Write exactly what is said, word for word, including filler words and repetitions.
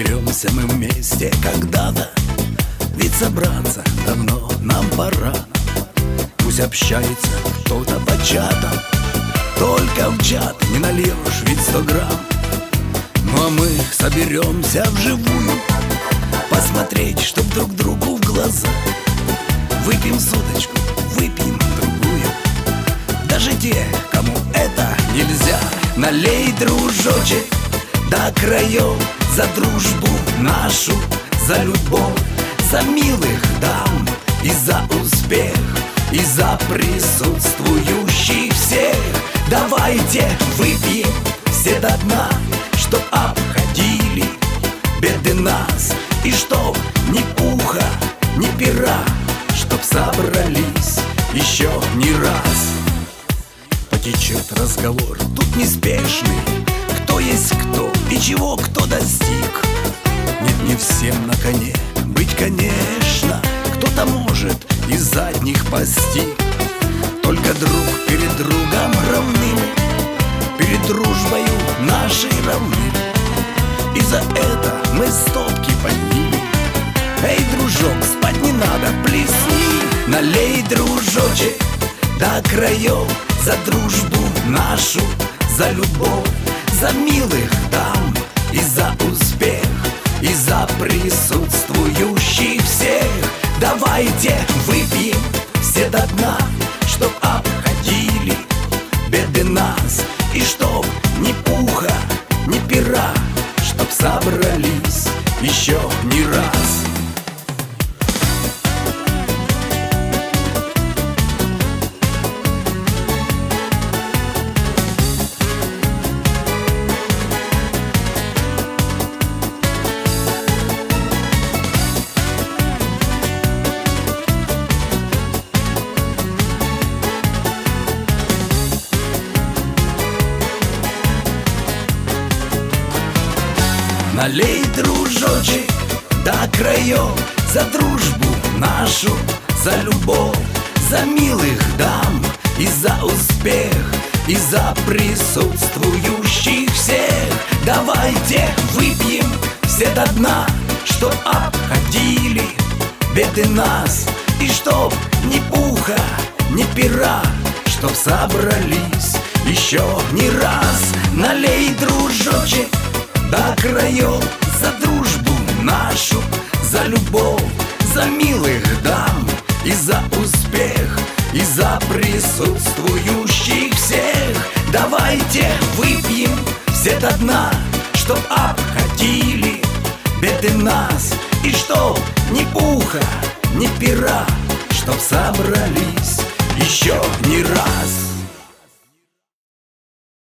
соберемся мы вместе когда-то, ведь собраться давно нам пора. Пусть общается кто-то по чатам, только в чат не нальешь ведь сто грамм. Ну а мы соберемся вживую, посмотреть, чтоб друг другу в глаза. Выпьем соточку, выпьем другую, даже те, кому это нельзя. Налей, дружочек, до краев, за дружбу нашу, за любовь, за милых дам и за успех, и за присутствующих всех. Давайте выпьем все до дна, чтоб обходили беды нас, и чтоб ни пуха, ни пера, чтоб собрались еще не раз. Потечет разговор тут неспешный, кто есть кто и чего кто достиг. Нет, не всем на коне быть, конечно, кто-то может из задних постиг. Только друг перед другом равным, перед дружбою нашей равны, и за это мы стопки поднимем. Эй, дружок, спать не надо, плесни. Налей, дружочек, до краев, за дружбу нашу, за любовь, за милых дам и за успех, и за присутствующих всех. Давайте выпьем все до дна, чтоб обходили беды нас, и чтоб ни пуха, ни пера, чтоб собрались еще не раз. Налей, дружочек, до краев, за дружбу нашу, за любовь, за милых дам и за успех, и за присутствующих всех. Давайте выпьем все до дна, чтоб обходили беды нас, и чтоб ни пуха, ни пера, чтоб собрались еще не раз. Налей, дружочек, до краев, за дружбу нашу, за любовь, за милых дам и за успех, и за присутствующих всех. Давайте выпьем все до дна, чтоб обходили беды нас, и чтоб ни пуха, ни пера, чтоб собрались еще не раз.